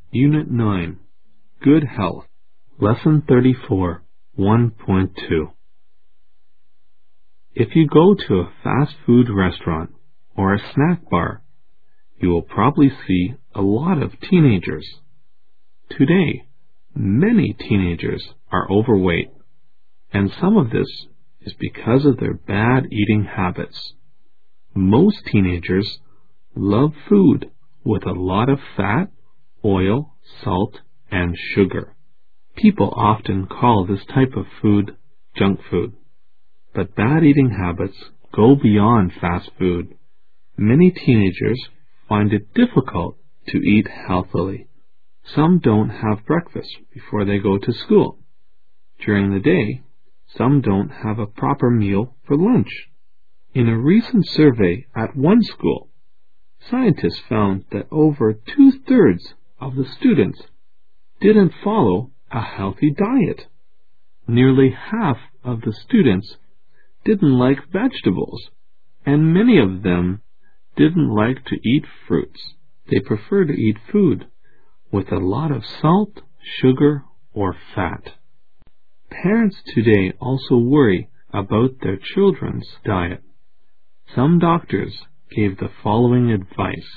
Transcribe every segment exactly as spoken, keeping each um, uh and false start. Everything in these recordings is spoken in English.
Unit nine, Good Health, Lesson thirty-four, one point two. If you go to a fast food restaurant or a snack bar, you will probably see a lot of teenagers. Today, many teenagers are overweight, and some of this is because of their bad eating habits. Most teenagers love food with a lot of fat, oil, salt, and sugar. People often call this type of food junk food. But bad eating habits go beyond fast food. Many teenagers find it difficult to eat healthily. Some don't have breakfast before they go to school. During the day, some don't have a proper meal for lunch. In a recent survey at one school, scientists found that over two-thirds of the students didn't follow a healthy diet. Nearly half of the students didn't like vegetables, and many of them didn't like to eat fruits. They prefer to eat food with a lot of salt, sugar, or fat. Parents today also worry about their children's diet. Some doctors gave the following advice.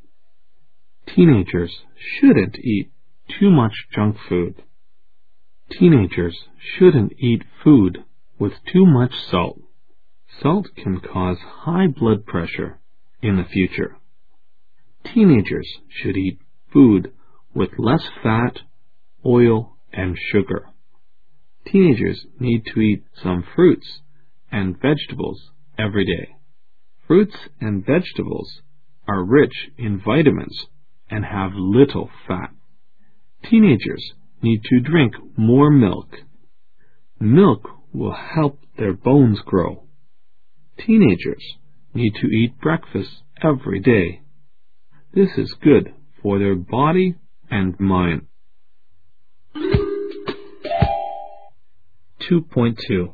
Teenagers shouldn't eat too much junk food. Teenagers shouldn't eat food with too much salt. Salt can cause high blood pressure in the future. Teenagers should eat food with less fat, oil, and sugar. Teenagers need to eat some fruits and vegetables every day. Fruits and vegetables are rich in vitamins and have little fat. Teenagers need to drink more milk. Milk will help their bones grow. Teenagers need to eat breakfast every day. This is good for their body and mind. two point two.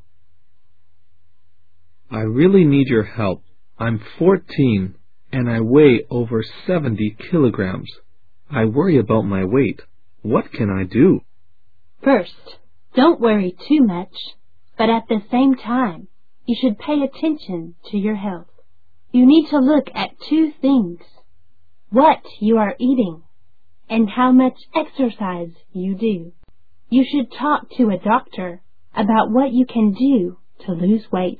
I really need your help. I'm fourteen and I weigh over seventy kilograms. I worry about my weight. What can I do? First, don't worry too much, but at the same time, you should pay attention to your health. You need to look at two things: what you are eating and how much exercise you do. You should talk to a doctor about what you can do to lose weight.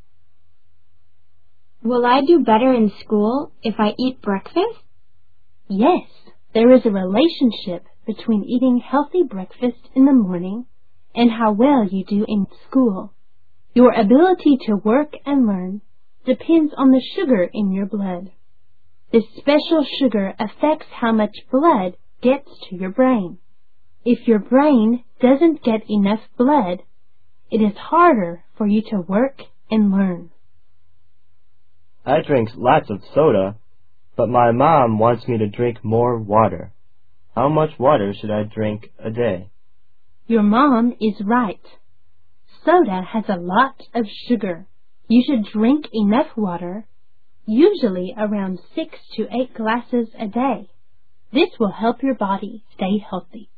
Will I do better in school if I eat breakfast? Yes, there is a relationship between eating healthy breakfast in the morning and how well you do in school. Your ability to work and learn depends on the sugar in your blood. This special sugar affects how much blood gets to your brain. If your brain doesn't get enough blood, it is harder for you to work and learn. I drink lots of soda, but my mom wants me to drink more water. How much water should I drink a day? Your mom is right. Soda has a lot of sugar. You should drink enough water, usually around six to eight glasses a day. This will help your body stay healthy.